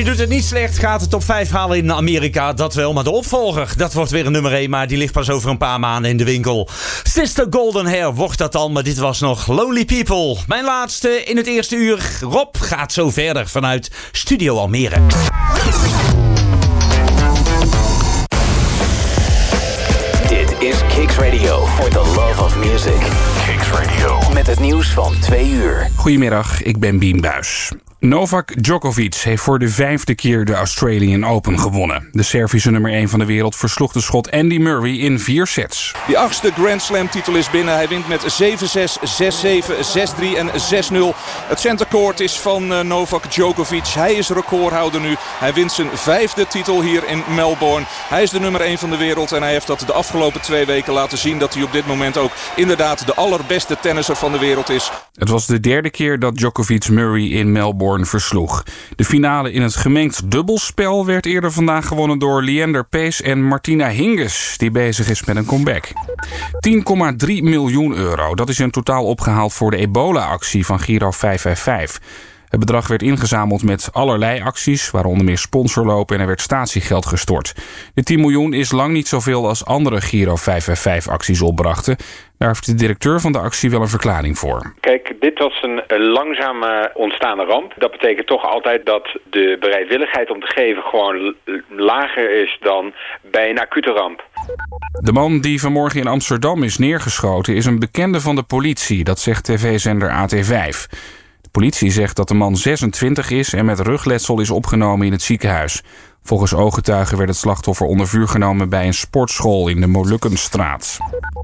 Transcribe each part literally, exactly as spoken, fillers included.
doet het niet slecht. Gaat de top vijf halen in Amerika. Dat wel, maar de opvolger, dat wordt weer een nummer één. Maar die ligt pas over een paar maanden in de winkel. Sister Golden Hair wordt dat al. Maar dit was nog Lonely People. Mijn laatste in het eerste uur. Rob gaat zo verder vanuit Studio Almere. Dit is Kicks Radio for the love of music. Kicks Radio. Met het nieuws van twee uur. Goedemiddag, ik ben Bien Buijs. Novak Djokovic heeft voor de vijfde keer de Australian Open gewonnen. De Servische nummer één van de wereld versloeg de Schot Andy Murray in vier sets. Die achtste Grand Slam titel is binnen. Hij wint met zeven zes, zes zeven, zes drie en zes nul. Het centercourt is van uh, Novak Djokovic. Hij is recordhouder nu. Hij wint zijn vijfde titel hier in Melbourne. Hij is de nummer één van de wereld en hij heeft dat de afgelopen twee weken laten zien dat hij op dit moment ook inderdaad de allerbeste tennisser van de wereld is. Het was de derde keer dat Djokovic Murray in Melbourne versloeg. De finale in het gemengd dubbelspel werd eerder vandaag gewonnen door Leander Paes en Martina Hingis, die bezig is met een comeback. tien komma drie miljoen euro, dat is in totaal opgehaald voor de ebola-actie van Giro vijf vijf vijf. Het bedrag werd ingezameld met allerlei acties, waaronder meer sponsorlopen en er werd statiegeld gestort. De tien miljoen is lang niet zoveel als andere Giro vijf vijf vijf acties opbrachten. Daar heeft de directeur van de actie wel een verklaring voor. Kijk, dit was een, een langzame ontstaande ramp. Dat betekent toch altijd dat de bereidwilligheid om te geven gewoon lager is dan bij een acute ramp. De man die vanmorgen in Amsterdam is neergeschoten is een bekende van de politie, dat zegt tv-zender A T vijf. De politie zegt dat de man zesentwintig is en met rugletsel is opgenomen in het ziekenhuis. Volgens ooggetuigen werd het slachtoffer onder vuur genomen bij een sportschool in de Molukkenstraat.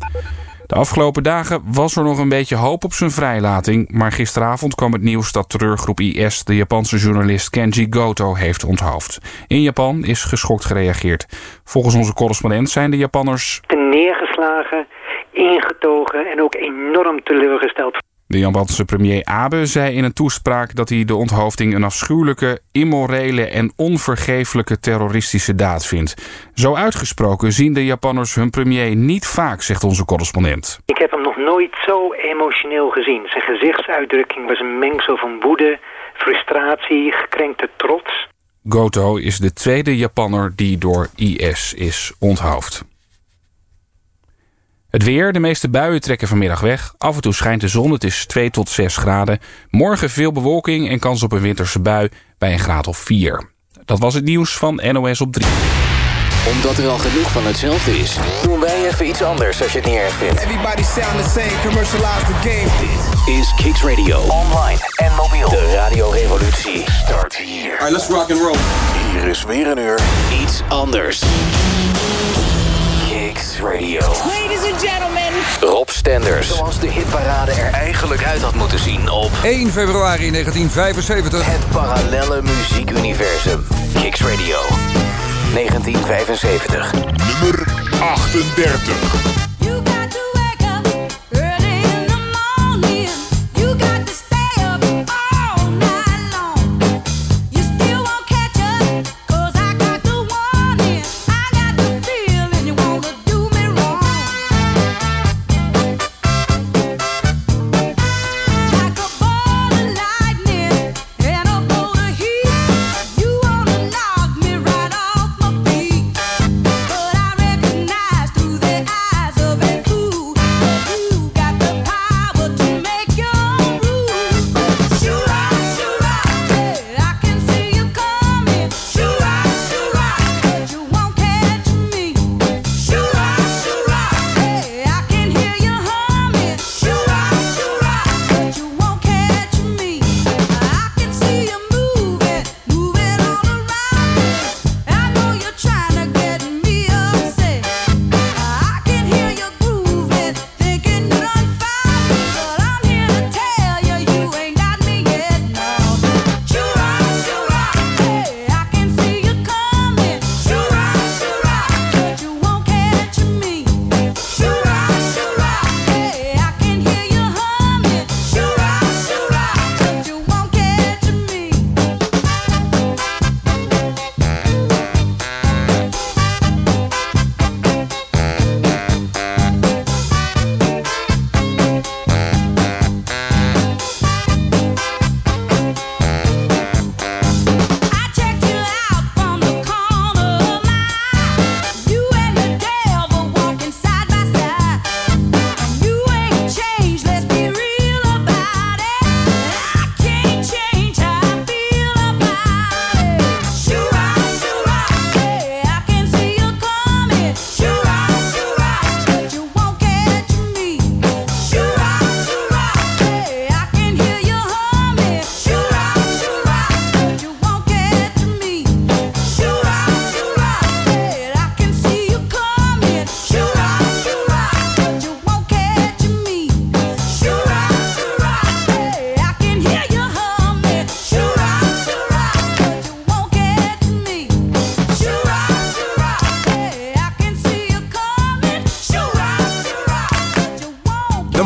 De afgelopen dagen was er nog een beetje hoop op zijn vrijlating, maar gisteravond kwam het nieuws dat terreurgroep I S de Japanse journalist Kenji Goto heeft onthoofd. In Japan is geschokt gereageerd. Volgens onze correspondent zijn de Japanners neergeslagen, ingetogen en ook enorm teleurgesteld. De Japanse premier Abe zei in een toespraak dat hij de onthoofding een afschuwelijke, immorele en onvergeeflijke terroristische daad vindt. Zo uitgesproken zien de Japanners hun premier niet vaak, zegt onze correspondent. Ik heb hem nog nooit zo emotioneel gezien. Zijn gezichtsuitdrukking was een mengsel van woede, frustratie, gekrenkte trots. Goto is de tweede Japanner die door I S is onthoofd. Het weer, de meeste buien trekken vanmiddag weg. Af en toe schijnt de zon, het is twee tot zes graden. Morgen veel bewolking en kans op een winterse bui bij een graad of vier. Dat was het nieuws van N O S op drie. Omdat er al genoeg van hetzelfde is, doen wij even iets anders als je het niet erg vindt. Everybody sound the same, commercialize the game. Dit is Kicks Radio. Online en mobiel. De radiorevolutie start hier. Alright, let's rock and roll. Hier is weer een uur iets anders. Kicks Radio. Ladies and gentlemen. Rob Stenders. Zoals de hitparade er eigenlijk uit had moeten zien op één februari negentien vijfenzeventig. Het parallelle muziekuniversum. Kicks Radio. negentien vijfenzeventig. Nummer achtendertig. Eyes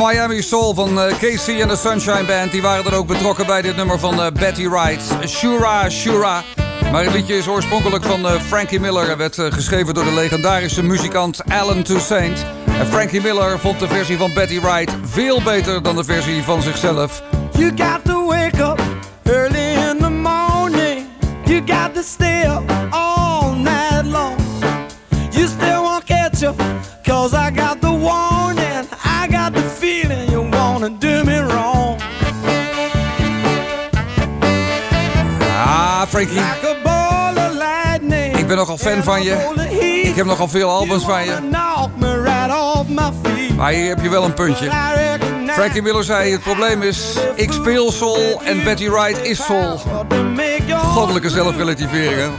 Miami Soul van uh, K C en de Sunshine Band. Die waren dan ook betrokken bij dit nummer van uh, Betty Wright. Shura, Shura. Maar het liedje is oorspronkelijk van uh, Frankie Miller en werd uh, geschreven door de legendarische muzikant Alan Toussaint. En Frankie Miller vond de versie van Betty Wright veel beter dan de versie van zichzelf. You got to wake up early in the morning. You got to stay up all night long. You still won't catch up, cause I got the warning. I got the feeling you wanna do me wrong. Ah, Frankie. Ik ben nogal fan van je. Ik heb nogal veel albums van je. Maar hier heb je wel een puntje. Frankie Miller zei, het probleem is, ik speel soul en Betty Wright is soul. Goddelijke zelfrelativering, hè?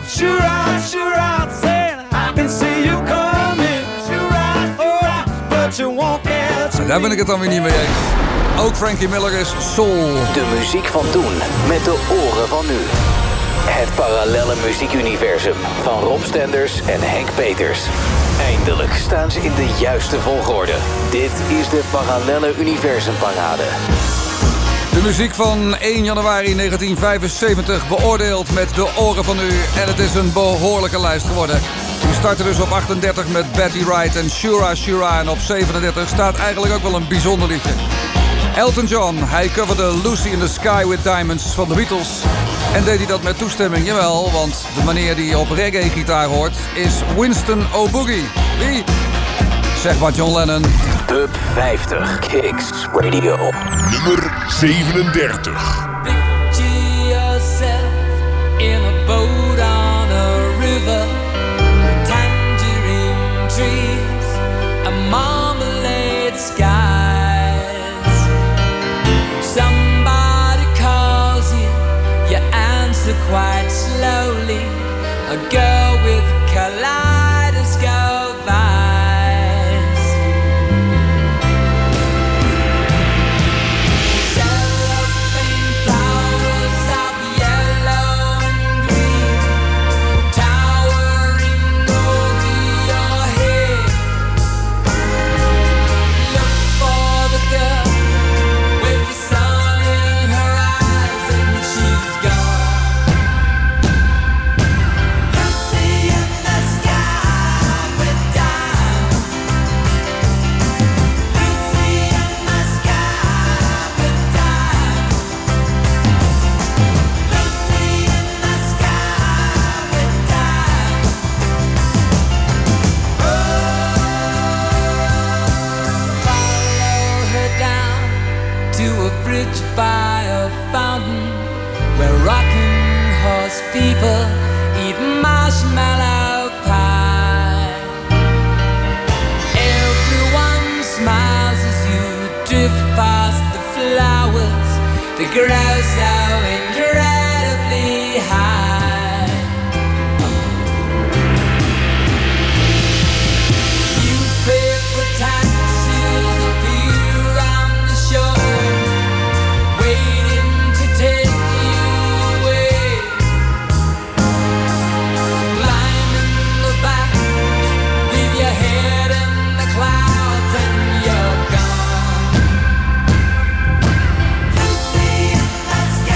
En daar ben ik het dan weer niet mee eens. Ook Frankie Miller is soul. De muziek van toen, met de oren van nu. Het parallelle muziekuniversum van Rob Stenders en Henk Peters. Eindelijk staan ze in de juiste volgorde. Dit is de Parallelle Universumparade. De muziek van één januari negentien vijfenzeventig beoordeeld met de oren van u. En het is een behoorlijke lijst geworden. We starten dus op achtendertig met Betty Wright en Shura Shura. En op zevenendertig staat eigenlijk ook wel een bijzonder liedje. Elton John, hij coverde Lucy in the Sky with Diamonds van de Beatles. En deed hij dat met toestemming? Jawel, want de meneer die je op reggae-gitaar hoort is Winston O'Boogie. Wie? Zeg maar John Lennon. Top vijftig Kicks Radio. Nummer zevenendertig. Picture yourself in a boat on a river with tangerine trees and marmalade skies. Somebody calls you, you answer quite slowly. A girl with kaleidoscope eyes. Cellophane flowers of yellow and green, towering over your head. Look for the girl with the sun in her eyes, and she's gone. Lucy in the sky with diamonds. Lucy in the sky with diamonds. Lucy in the sky with diamonds. Follow her down to a bridge by a fountain where rocking horse people eat marshmallow pie. Everyone smiles as you drift past the flowers that grow so incredibly high. Newspaper taxis appear on the shore, waiting to take you away. Climb in the back, leave your head in the clouds, and you're gone. Lucy in the sky.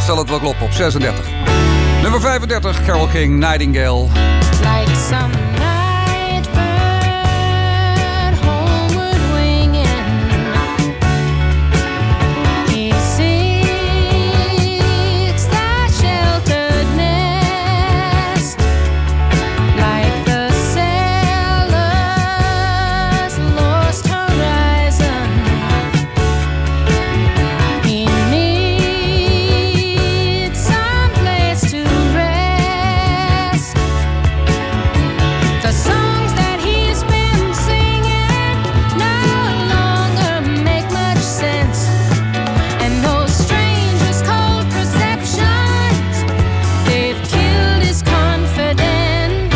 zal het wel kloppen op zesendertig. Nummer vijfendertig, Carole King, Nightingale. Like some night bird homeward winging, he seeks that sheltered nest, like the sailor's lost horizon. He needs some place to rest. The songs that he's been singing no longer make much sense, and those strangers' cold perceptions, they've killed his confidence.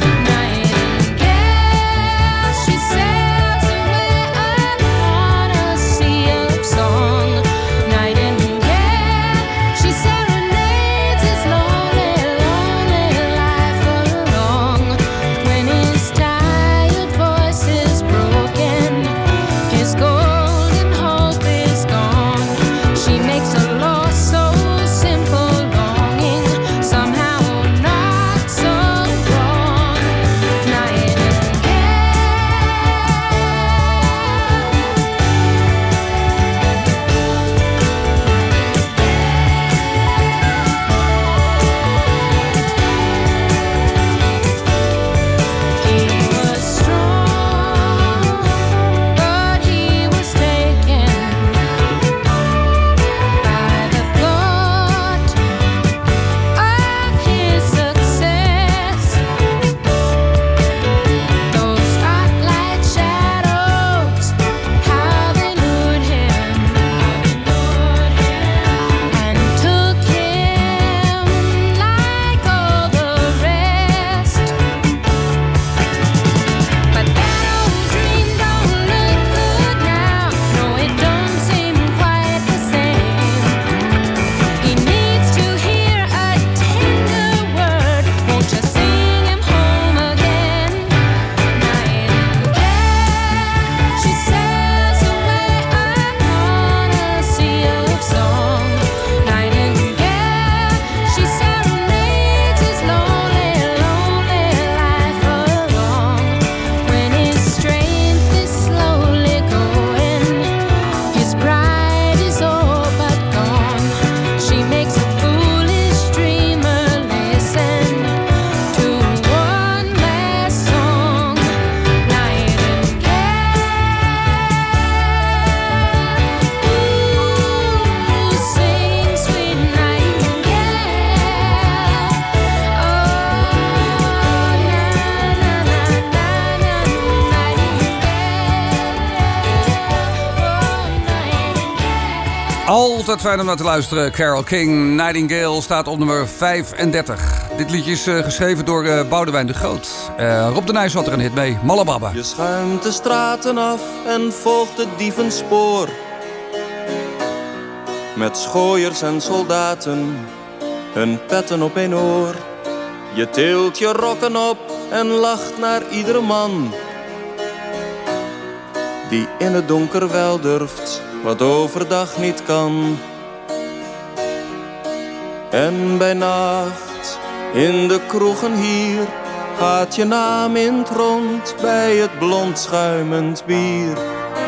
Nightingale, she sails away upon a sea of song. Nightingale, she serenades his lonely, lonely life along. When his tired voice is broken, his golden hope is gone. She makes a lost so simple longing somehow not so wrong. He was strong, but he was taken by the thought of his success. Those spotlight shadows, how they lured him and took him like all the rest. But that old dream don't look good now. No, it don't seem quite the same. He needs to hear a tender word. Won't you sing him home again? Nightingale, she sails away upon a sea of song. Nightingale, she serenades his lonely, lonely life along. When his strength is slowly going, his pride is all but gone. She makes a foolish dreamer listen to one last song. Nightingale, ooh, sing, sweet nightingale. Oh, na na na na na, nightingale. Altijd fijn om naar te luisteren. Carole King, Nightingale, staat op nummer vijfendertig. Dit liedje is uh, geschreven door uh, Boudewijn de Groot. Uh, Rob de Nijs had er een hit mee, Malle Baba. Je schuimt de straten af en volgt het dievenspoor. Met schooiers en soldaten, hun petten op één oor. Je tilt je rokken op en lacht naar iedere man die in het donker wel durft, wat overdag niet kan. En bij nacht, in de kroegen hier, gaat je naam in het rond bij het blond schuimend bier.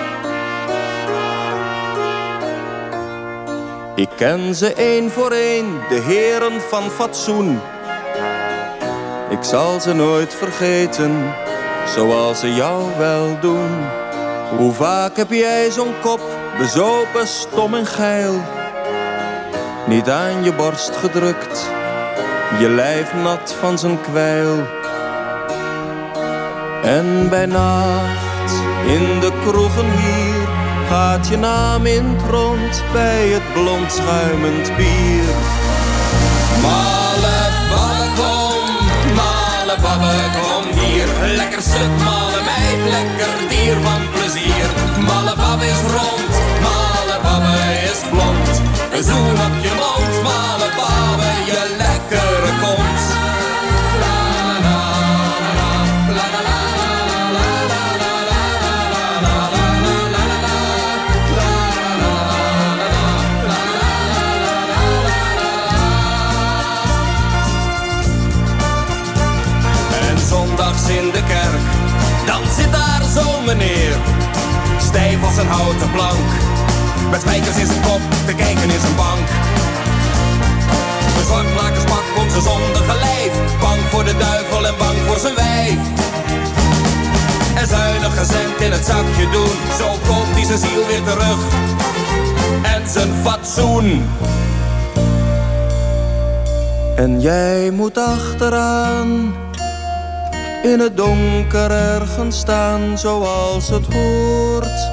Ik ken ze één voor één, de heren van fatsoen. Ik zal ze nooit vergeten, zoals ze jou wel doen. Hoe vaak heb jij zo'n kop, bezopen, stom en geil, niet aan je borst gedrukt, je lijf nat van zijn kwijl. En bij nacht, in de kroegen hier, gaat je naam in het rond bij het blond schuimend bier. Malle babbe kom, malle babbe kom hier. Lekker stuk malle meid, lekker dier van plezier. Malle babbe is rond, malle babbe is blond. Een zoen op je mond, malle babbe, je lekkere kont. La la la la la la la la la la la la la la la la. meneer. Stijf als een houten plank. Met spijkers in zijn kop, te kijken in zijn bank. Een zwartmakerspak komt zijn zondige lijf. Bang voor de duivel en bang voor zijn wijf. En zuinig cent in het zakje doen. Zo koopt hij zijn ziel weer terug. En zijn fatsoen. En jij moet achteraan, in het donker ergens staan zoals het hoort.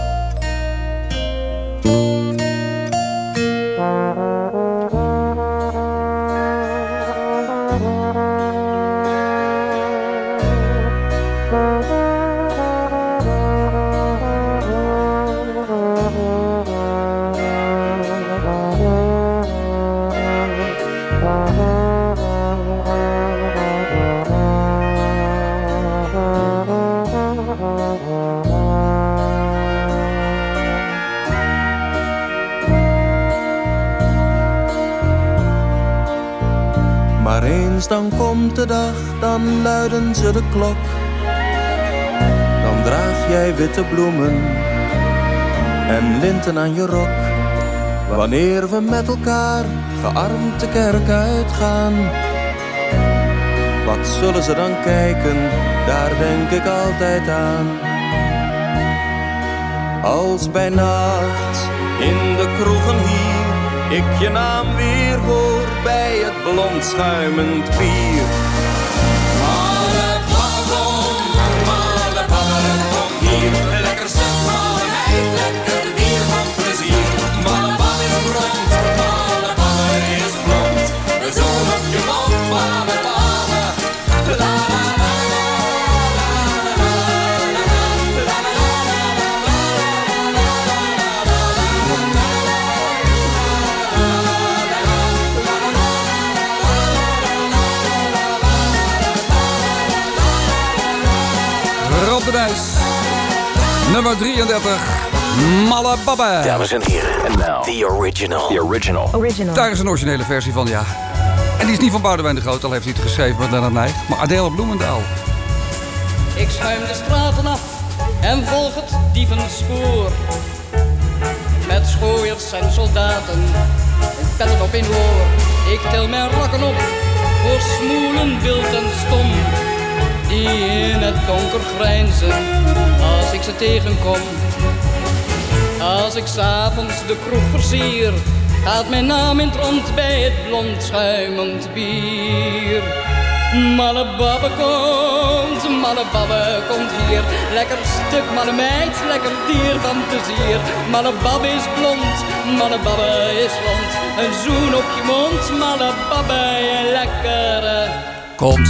Maar eens dan komt de dag, dan luiden ze de klok. Dan draag jij witte bloemen en linten aan je rok. Wanneer we met elkaar gearmd de kerk uitgaan. Wat zullen ze dan kijken, daar denk ik altijd aan. Als bij nacht in de kroegen hier ik je naam weer hoor bij het blond schuimend bier. Malle babbe kom, malle babbe kom hier. Lekker stuk, malle meid, lekker dier van plezier. Malle babbe is rond, malle babbe is blond. Een zoen op je mond, malle babbe. La la la la la la la la la. Rob de Nijs. Nummer drieëndertig. Malle Babbe. Dames en heren, en now the original. The original. Original. Daar is een originele versie van, ja. En die is niet van Boudewijn de Groot, al heeft hij het geschreven met Lennart Nijg. Maar Adele Bloemendaal. Ik schuim de straten af en volg het dievenspoor. Met schooiers en soldaten, petten op in oor. Ik tel mijn rakken op voor smoelen, wild en stom. Die in het donker grijnzen als ik ze tegenkom. Als ik 's avonds de kroeg versier, gaat mijn naam in het rond bij het blond schuimend bier. Malle babbe komt, malle babbe komt hier. Lekker stuk malle meid, lekker dier van plezier. Malle babbe is blond, malle babbe is rond. Een zoen op je mond, malle babbe, je lekkere. Komt.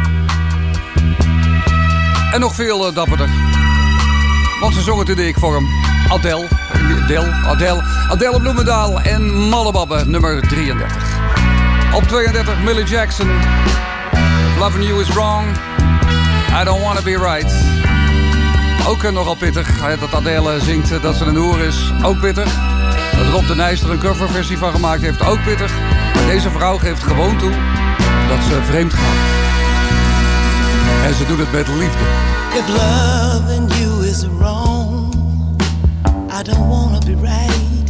En nog veel uh, dapperder. Want ze zongen toen ik voor hem. Adele, Adele, Adele, Adele Bloemendaal en Malle Babbe, nummer drieëndertig. Op tweeëndertig, Millie Jackson. If loving you is wrong, I don't wanna be right. Ook uh, nogal pittig, uh, dat Adele zingt uh, dat ze een hoer is. Ook pittig. Dat Rob de Nijs er een coverversie van gemaakt heeft. Ook pittig. Maar deze vrouw geeft gewoon toe dat ze vreemd gaat. En ze doet het met liefde. If loving you is wrong, I don't wanna be right.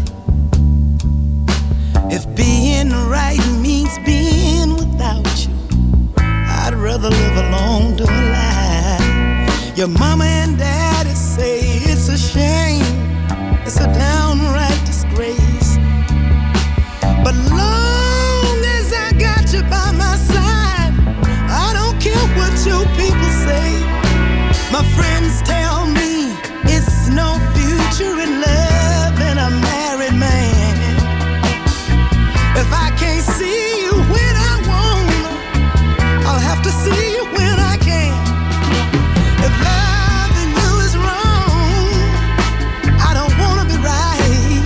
If being right means being without you, I'd rather live alone to a lie. Your mama and daddy say it's a shame, it's a downright disgrace. But long as I got you by my side, I don't care what your people say. My friends tell me it's no future in love and a married man. If I can't see you when I want, I'll have to see you when I can. If loving you is wrong, I don't wanna be right.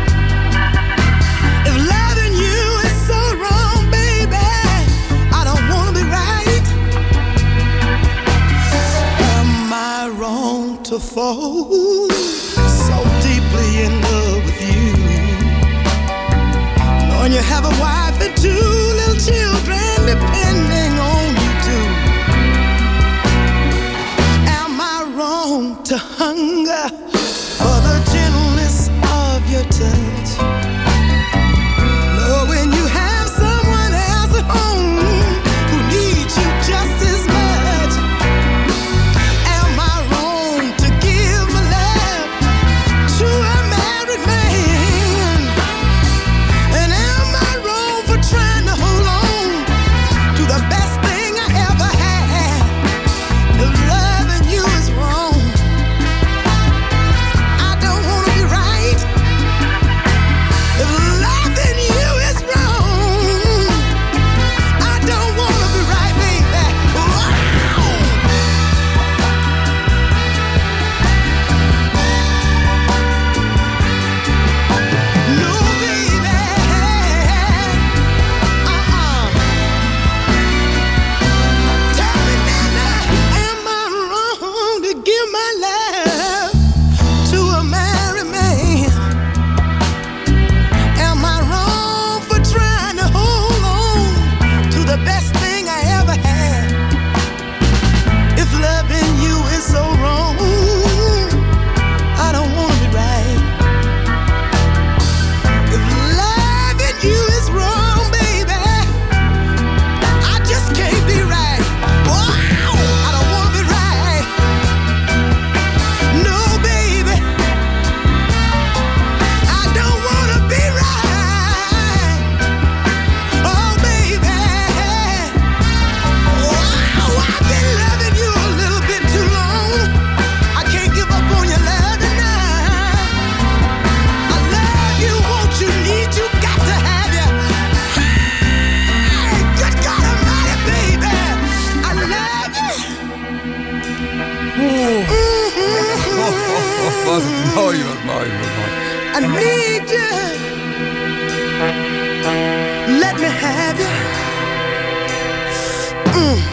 If loving you is so wrong, baby, I don't wanna be right. Am I wrong to fall so deeply in love with you? Knowing you have a wife and two little children depending on you too. Am I wrong to hunger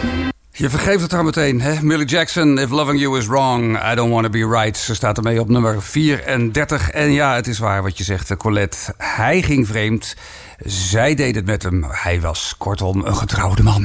Je vergeeft het haar meteen, hè? Millie Jackson, If Loving You Is Wrong, I Don't Wanna Be Right. Ze staat ermee op nummer vierendertig. En ja, het is waar wat je zegt, Colette. Hij ging vreemd. Zij deed het met hem. Hij was kortom een getrouwde man. The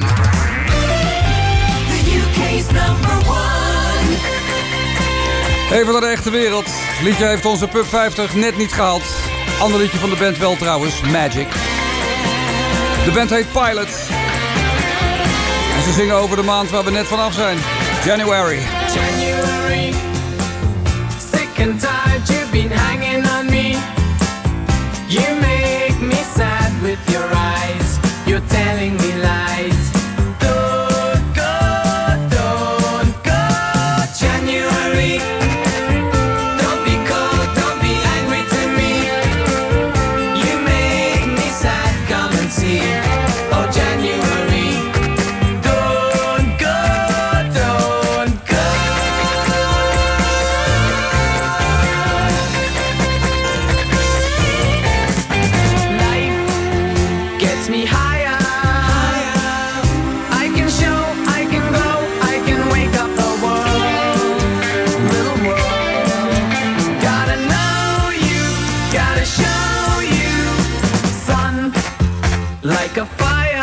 U K's number one. Even naar de echte wereld. Het liedje heeft onze Pub vijftig net niet gehaald. Ander liedje van de band wel trouwens, Magic. De band heet Pilot. En ze zingen over de maand waar we net vanaf zijn. January. January, sick and tired, you've been hanging on me. You make me sad with your eyes. You're telling me lies. Don't go, don't go, January. Don't be cold, don't be angry to me. You make me sad, come and see. Oh, January. Don't go, don't go. Life gets me higher. I can show, I can go, I can wake up the world, little world. Gotta know you, gotta show you, sun like a fire.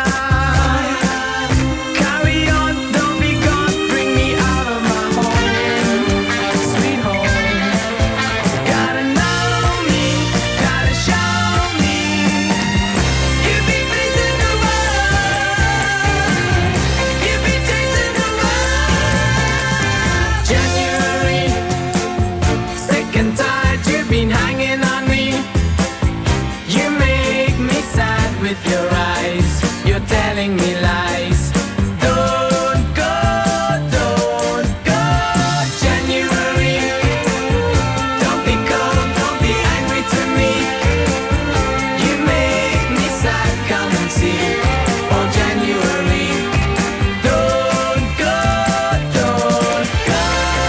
Carry on, don't be gone, bring me out of my home, sweet home. Gotta know me, gotta show me. You be facing the world, you be chasing the world. January, sick and tired, you've been hanging on me. You make me sad with your eyes. You're telling me lies. Don't go, don't go, January. Don't be cold, don't be angry to me. You make me sad, come and see. Oh, January. Don't go, don't go.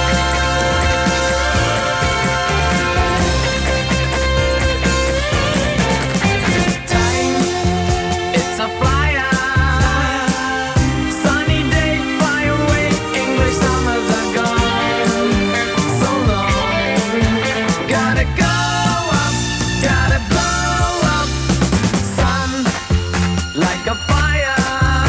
Time, it's a flyer. Sunny day, fly away. English summers are gone. So long. Gotta go up, gotta blow up. Sun like a fire.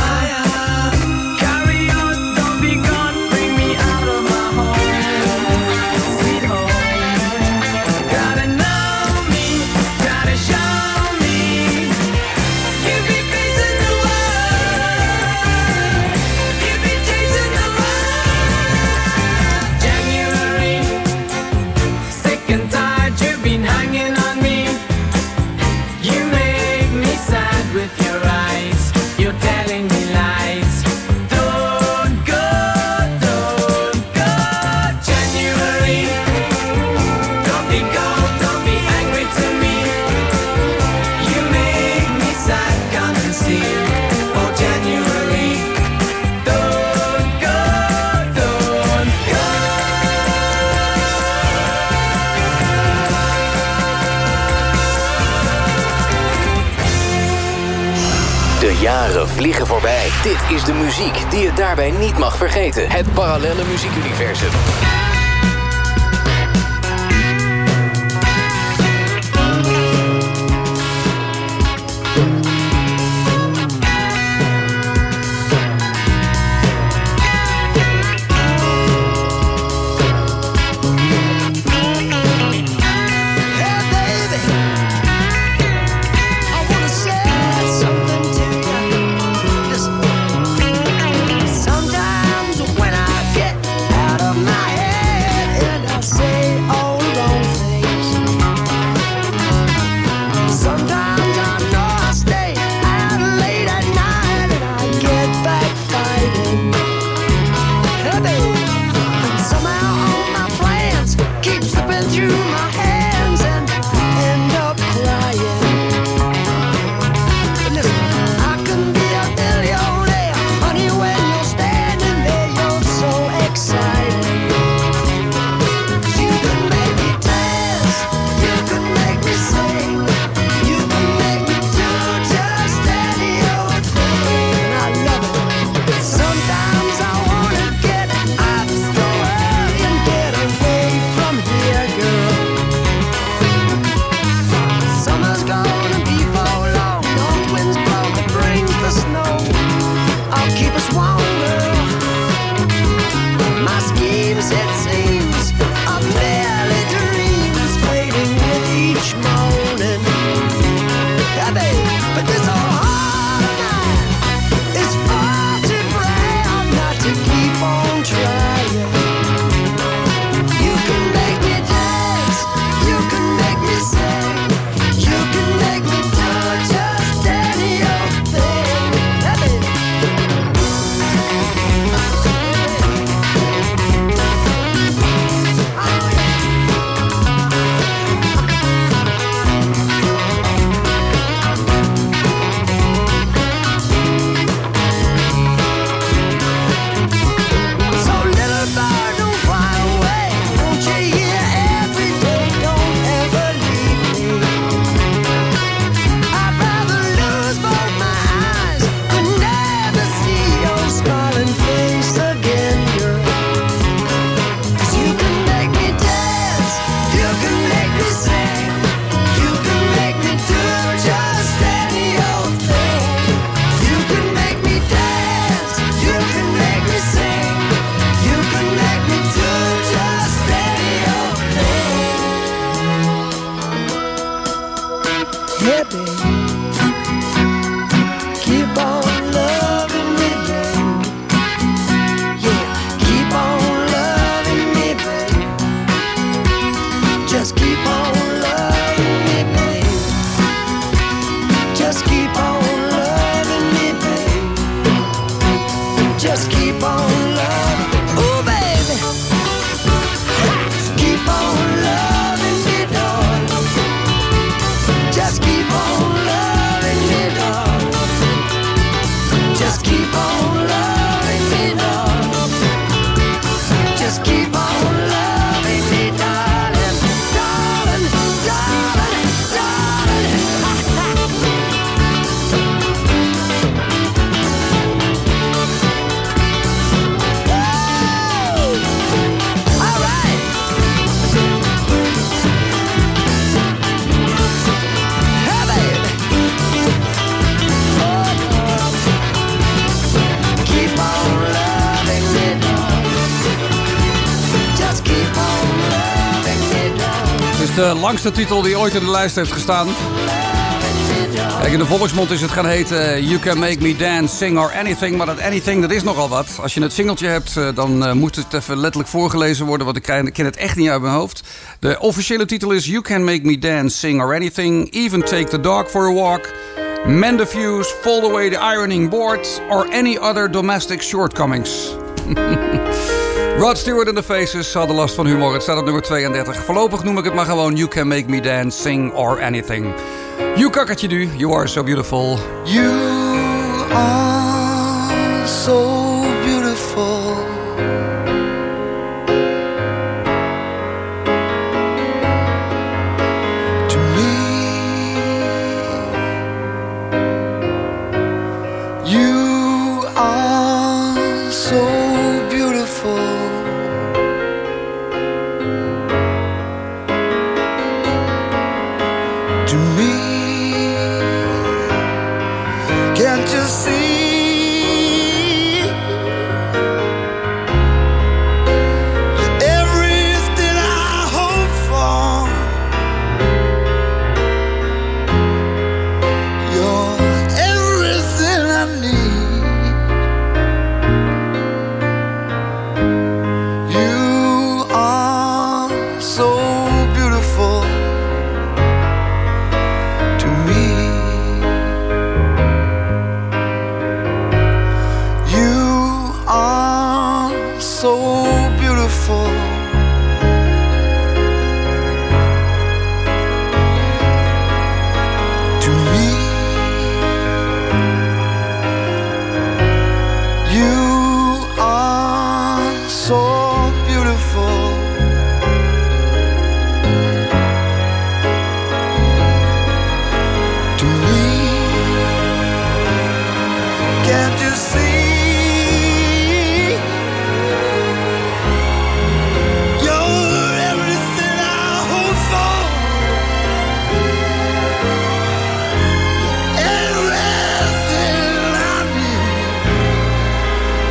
Carry on, don't be gone. Bring me out of my home, sweet home. Gotta know me, gotta show me. You be facing the world, you be chasing the world. January, sick and tired, you've been hanging on me. You make me sad with your eyes. You're telling me lies. Don't go, don't go, January. Don't be cold, don't be angry to me. You make me sad, come and see. Oh, January. Don't go, don't go. De jaren vliegen voorbij. Dit is de muziek die je daarbij niet mag vergeten. Het parallelle muziekuniversum. Sometimes when I get out of my head, face it seems I'm merely dreams fading with each morning. Yeah, babe, but this whole heart of mine is far too frail not to keep on trying. You can make me dance, you can make me sing, you can make me do just any old thing. Yeah, babe. So little bird, don't fly away. Won't you hear every day? Don't ever leave me. I'd rather lose both my eyes than never see your smiling face again, girl. 'Cause you can make me dance, you can make me sing, you can make me do just any old thing. You can make me dance, you can make me sing, you can make me do just any old thing. Yeah, babe, keep on loving me, babe. Yeah, keep on loving me, babe. Just keep on loving me, babe. Just keep on loving me, babe. Just keep on loving. Ooh, baby. Keep on loving me, darling. Just keep on loving me, darling. Just keep on loving me, darling. Just keep on loving me, darling. Darling, darling, darling. All right. Hey, baby. Oh, keep on loving me, darling. Just keep on loving me, darling. Het is de langste titel die ooit in de lijst heeft gestaan. Kijk, in de volksmond is het gaan heten You Can Make Me Dance, Sing or Anything. Maar dat anything, dat is nogal wat. Als je het singeltje hebt, eh, dan eh, moet het even letterlijk voorgelezen worden. Want ik ken- ken het echt niet uit mijn hoofd. De officiële titel is You Can Make Me Dance, Sing or Anything. Even Take the Dog for a Walk. Mend the Fuse, Fold Away the Ironing Board. Or any other domestic shortcomings. Rod Stewart and the Faces hadden last van humor. Het staat op nummer tweeëndertig. Voorlopig noem ik het maar gewoon You Can Make Me Dance, Sing or Anything. You kakkertje du, you are so beautiful. You are so beautiful. To me, you are so beautiful. To me, can't you see? Everything I hope for, you're everything I need. You are so beautiful to me. You are so beautiful to me. You are so beautiful to me. Can't you see? You're everything I hope for. Everything I need.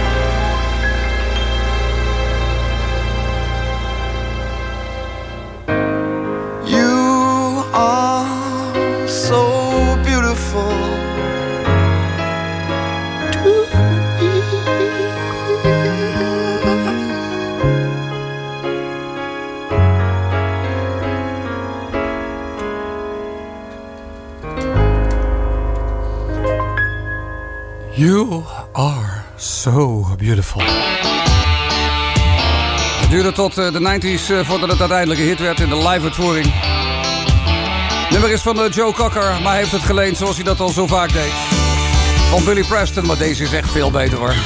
So beautiful. Het duurde tot uh, de nineties uh, voordat het uiteindelijk een hit werd in de live-uitvoering. Nummer is van uh, Joe Cocker, maar hij heeft het geleend zoals hij dat al zo vaak deed. Van Billy Preston, maar deze is echt veel beter hoor.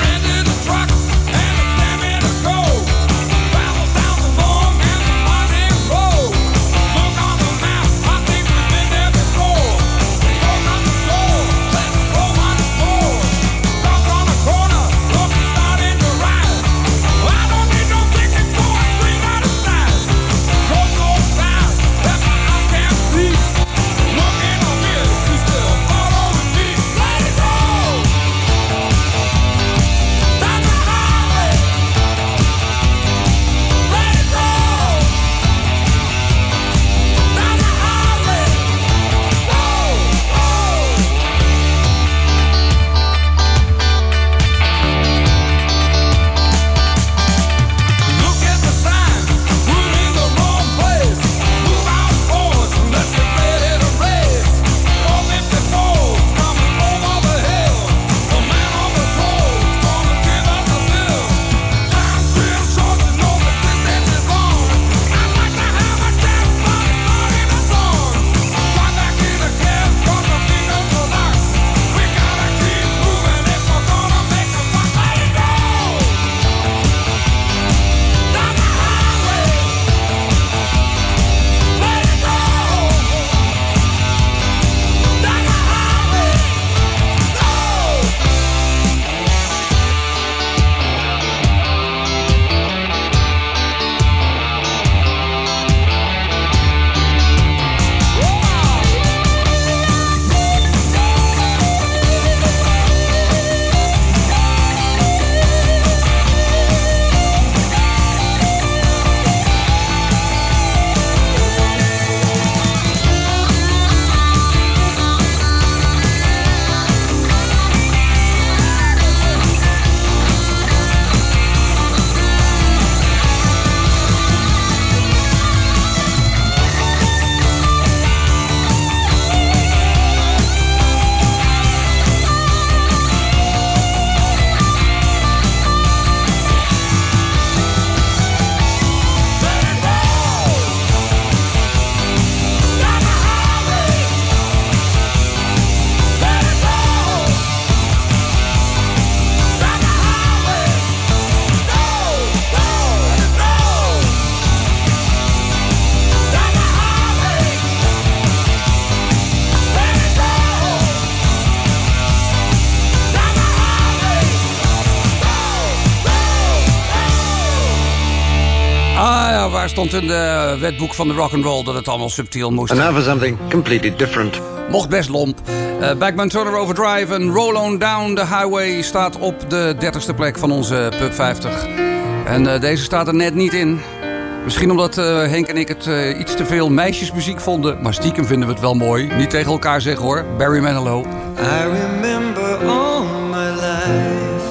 Waar stond in de wetboek van de rock'n'roll dat het allemaal subtiel moest. And now for something completely different. Mocht best lomp. Uh, Backman Turner Overdrive en Roll On Down the Highway staat op de dertigste plek van onze Pub vijftig. En uh, deze staat er net niet in. Misschien omdat uh, Henk en ik het uh, iets te veel meisjesmuziek vonden. Maar stiekem vinden we het wel mooi. Niet tegen elkaar zeggen hoor. Barry Manilow. I remember all my life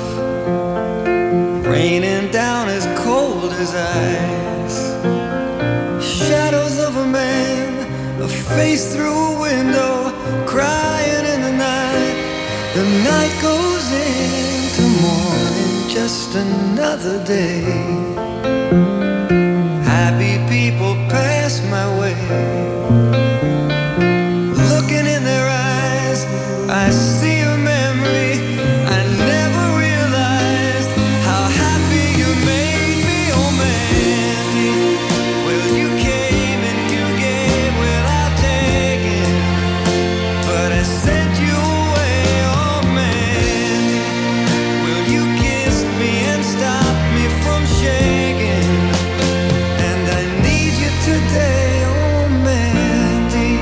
raining down as cold as ice. Shadows of a man, a face through a window, crying in the night. The night goes into morning, just another day. Happy people pass my way. Looking in their eyes, I see a memory. I never realized how happy you made me, oh Mandy. Well, you came and you gave without taking, but I sent you away, oh Mandy. Well, you kissed me and stopped me from shaking, and I need you today, oh Mandy.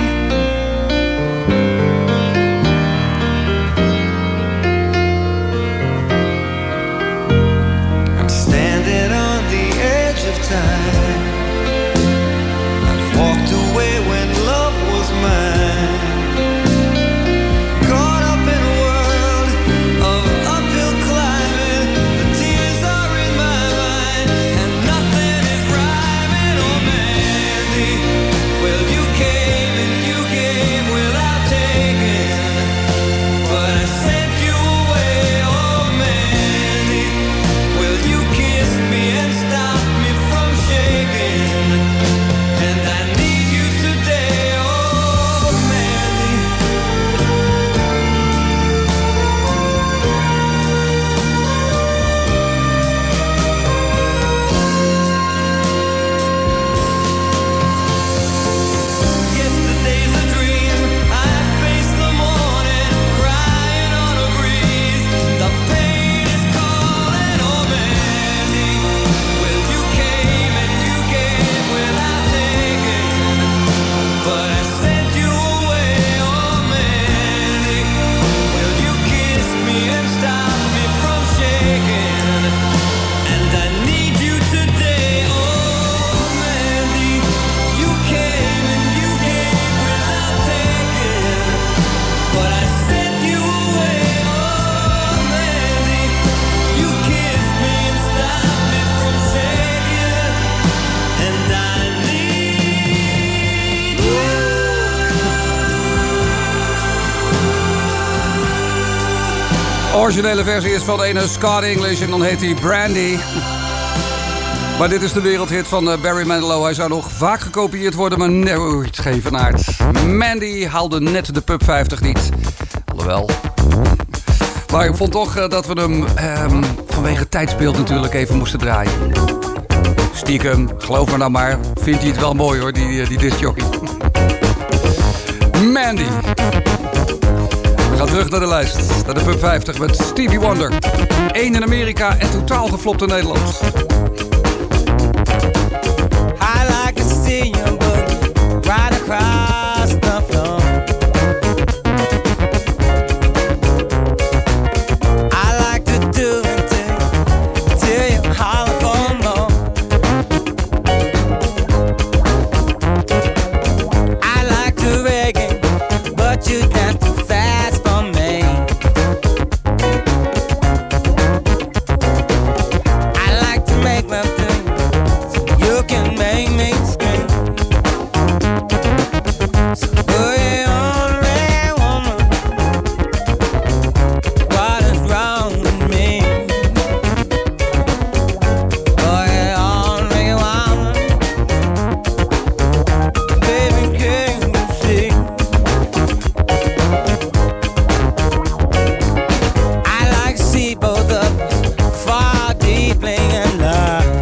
I'm standing on the edge of time. I've walked away when love was mine. Caught up in a world of uphill climbing. The tears are in my mind, and nothing is rhyming, oh Mandy. Well, you came and you gave without taking, but I sent you away, oh Mandy. originele versie is van een Scott English en dan heet hij Brandy. Maar dit is de wereldhit van Barry Manilow. Hij zou nog vaak gekopieerd worden, maar nooit geëvenaard. Mandy haalde net de Pub vijftig niet. Alhoewel. Maar ik vond toch dat we hem um, vanwege het tijdsbeeld natuurlijk even moesten draaien. Stiekem, geloof me nou maar, vindt hij het wel mooi hoor, die, die discjockey. Mandy. We gaan terug naar de lijst, naar de Pub vijftig met Stevie Wonder. Eén in Amerika en totaal geflopt in Nederland. I like to see you look right across the floor. I like to do it till, till you holler for more. I like to reggae, but you dance too fast for me. I like to make love to you, so you can make me scream. So put it on, red woman. What is wrong with me? Put it on, red woman. Baby, can you see? I like to see both of us fall deeply in love.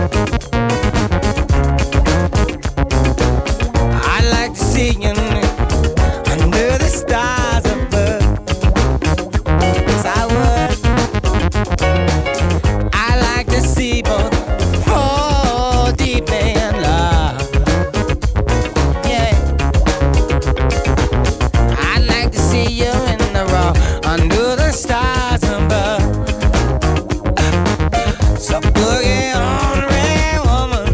I like to see you under the stars above. Yes, I would. I like to see both fall deeply in love. Yeah. I like to see you in the raw under the stars above. So boogie on, red woman.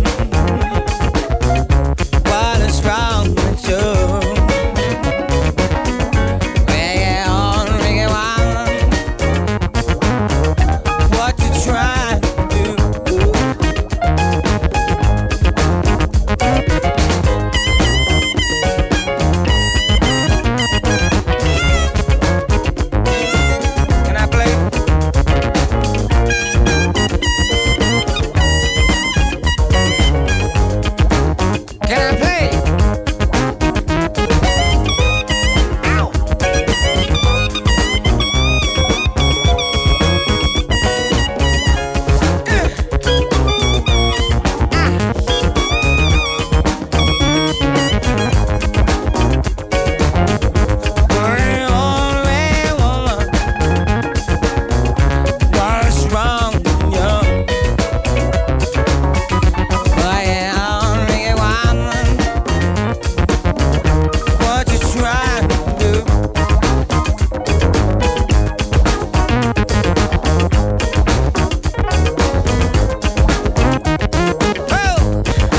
What is wrong with you? Reggae on, reggae woman. What you trying to do? Can I play? Can I play? Ow! Bring on, red woman. What's wrong with you? Bring on, red woman. What you trying to do? Oh!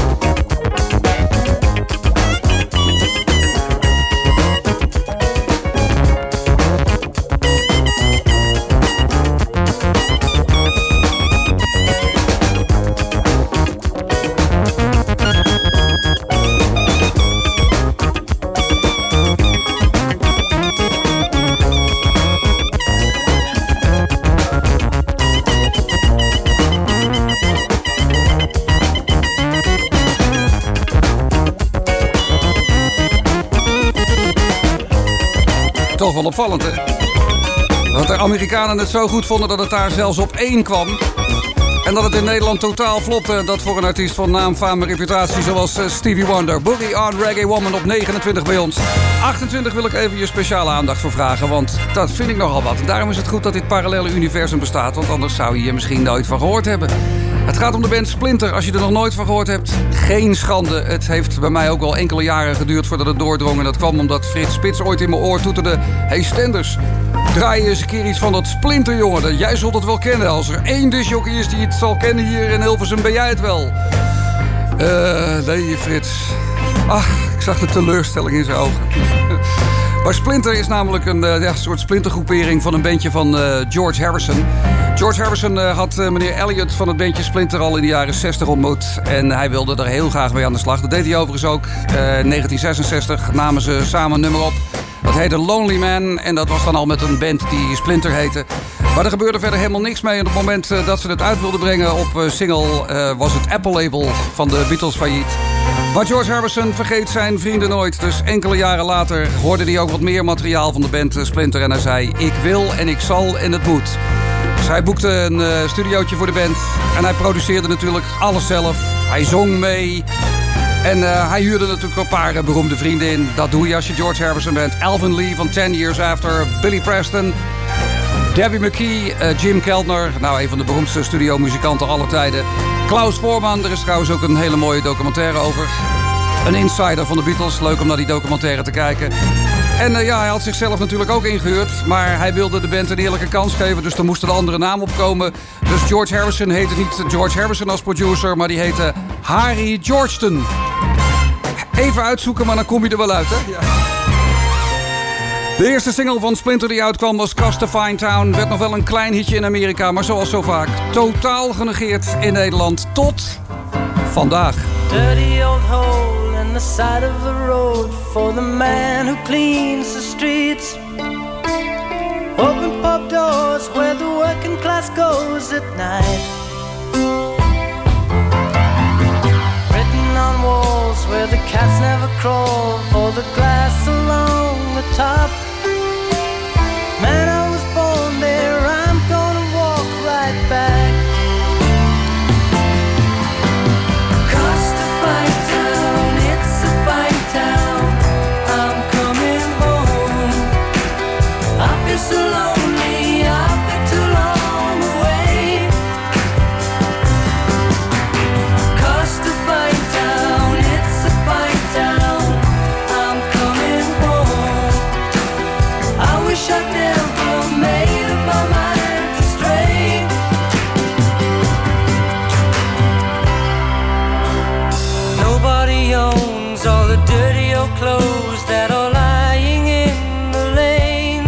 Toch wel opvallend, hè? Dat de Amerikanen het zo goed vonden dat het daar zelfs op één kwam. En dat het in Nederland totaal flopte. Dat voor een artiest van naam, faam en reputatie zoals uh, Stevie Wonder. Boogie on Reggae Woman op negenentwintig bij ons. achtentwintig wil ik even je speciale aandacht voor vragen. Want dat vind ik nogal wat. En daarom is het goed dat dit parallele universum bestaat. Want anders zou je hier misschien nooit van gehoord hebben. Het gaat om de band Splinter. Als je er nog nooit van gehoord hebt, geen schande. Het heeft bij mij ook al enkele jaren geduurd voordat het doordrong. En dat kwam omdat Frits Spits ooit in mijn oor toeterde: hey Stenders, draai je eens een keer iets van dat Splinter, jongen. Jij zult het wel kennen. Als er één disjockey is die het zal kennen hier in Hilversum, ben jij het wel. Eh, uh, nee, Frits. Ach, ik zag de teleurstelling in zijn ogen. Maar Splinter is namelijk een uh, ja, soort splintergroepering van een bandje van uh, George Harrison. George Harrison uh, had uh, meneer Elliott van het bandje Splinter al in de jaren zestig ontmoet. En hij wilde er heel graag mee aan de slag. Dat deed hij overigens ook. Uh, in negentien zesenzestig namen ze samen een nummer op. Dat Het heette Lonely Man en dat was dan al met een band die Splinter heette. Maar er gebeurde verder helemaal niks mee. En op het moment uh, dat ze het uit wilden brengen op uh, single... Uh, was het Apple-label van de Beatles failliet. Maar George Harrison vergeet zijn vrienden nooit. Dus enkele jaren later hoorde hij ook wat meer materiaal van de band uh, Splinter. En hij zei, ik wil en ik zal en het moet. Dus hij boekte een uh, studiootje voor de band. En hij produceerde natuurlijk alles zelf. Hij zong mee. En uh, hij huurde natuurlijk een paar uh, beroemde vrienden in. Dat doe je als je George Harrison bent. Alvin Lee van Ten Years After. Billy Preston. Debbie McKee. Uh, Jim Keltner. Nou, een van de beroemdste studiomuzikanten aller tijden. Klaus Voorman. Er is trouwens ook een hele mooie documentaire over. Een insider van de Beatles. Leuk om naar die documentaire te kijken. En uh, ja, hij had zichzelf natuurlijk ook ingehuurd. Maar hij wilde de band een eerlijke kans geven. Dus er moest een andere naam opkomen. Dus George Harrison heette niet George Harrison als producer. Maar die heette Harry Georgeton. Even uitzoeken, maar dan kom je er wel uit, hè? Ja. De eerste single van Splinter die uitkwam was Cost to Fine Town. Werd nog wel een klein hitje in Amerika. Maar zoals zo vaak, totaal genegeerd in Nederland. Tot vandaag. Dirty old hole in the side of the road for the man who cleans the streets. Open pub doors where the working class goes at night. Written on walls where the cats never crawl for the glass along the top. Man, I was born there, I'm gonna walk right back. So lonely, I've been too long away. Cost to Fine Town, it's a fine town. I'm coming home. I wish I'd never made up my mind to stray. Nobody owns all the dirty old clothes that are lying in the lane.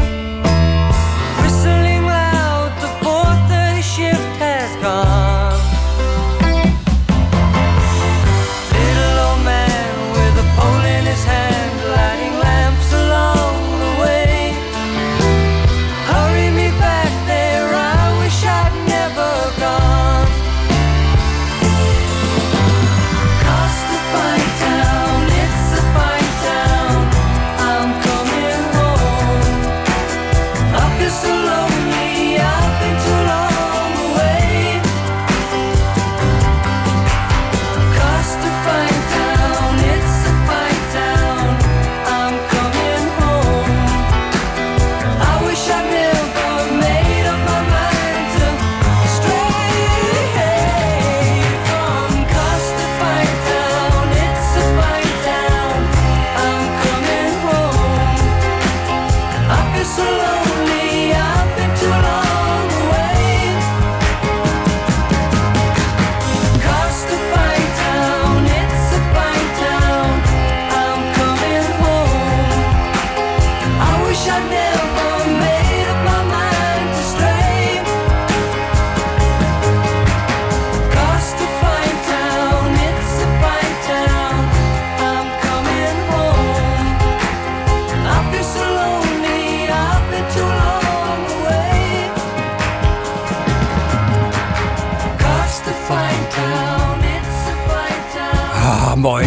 Mooi.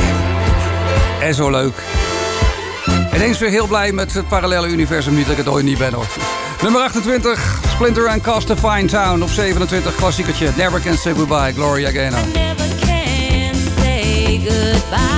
En zo leuk. Ineens weer heel blij met het parallele universum. Niet dat ik het ooit niet ben, hoor. Nummer achtentwintig. Splinter and Cost to Fine Town. Op zevenentwintig. Klassiekertje. Never Can Say Goodbye. Gloria Gaynor. I never can say goodbye.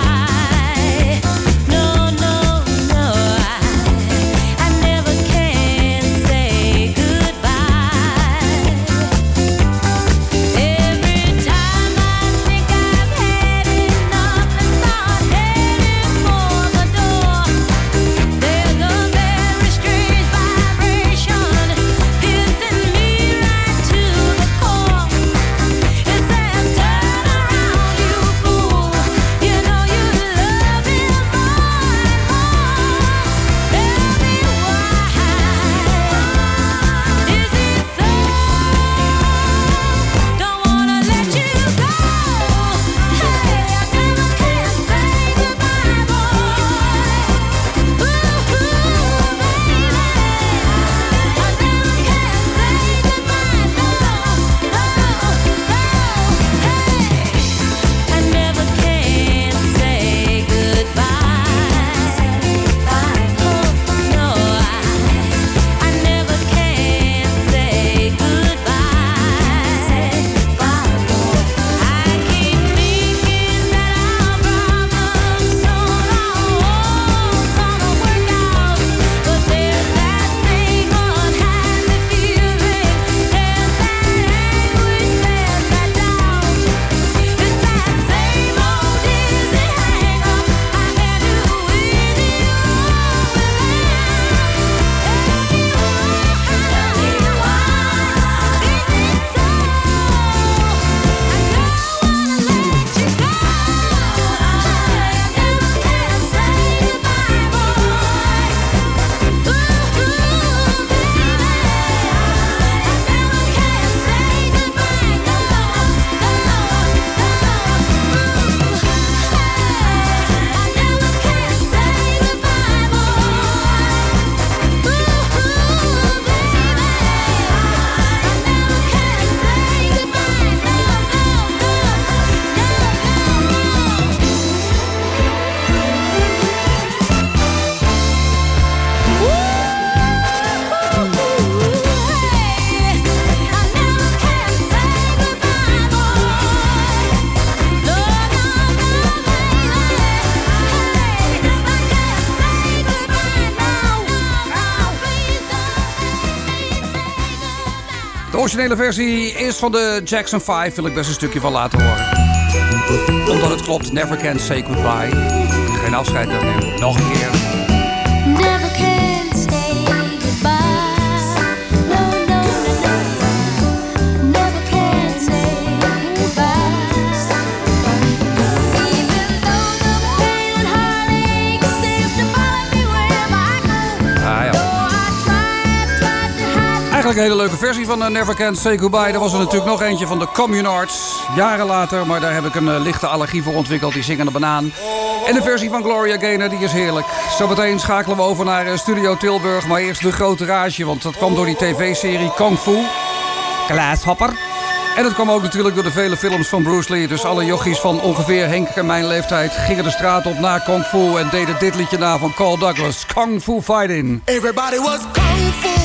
You know you originele versie is van de Jackson vijf. Wil ik best een stukje van laten horen. Omdat het klopt, Never Can Say Goodbye. Geen afscheid dan nemen. Nog een keer. Never can say goodbye. No, no, no, no. Never can say goodbye. Even though the pain and heartache seems to follow me wherever I go. Ah, ja. Eigenlijk een hele leuke versie van uh, Never Can Say Goodbye. Er was er natuurlijk nog eentje van de Communards. Jaren later, maar daar heb ik een uh, lichte allergie voor ontwikkeld. Die zingende banaan. En de versie van Gloria Gaynor, die is heerlijk. Zometeen schakelen we over naar uh, Studio Tilburg. Maar eerst de grote rage, want dat kwam door die tv-serie Kung Fu. Glashopper. En dat kwam ook natuurlijk door de vele films van Bruce Lee. Dus alle jochies van ongeveer Henk en mijn leeftijd gingen de straat op na Kung Fu en deden dit liedje na van Carl Douglas. Kung Fu Fighting. Everybody was kung fu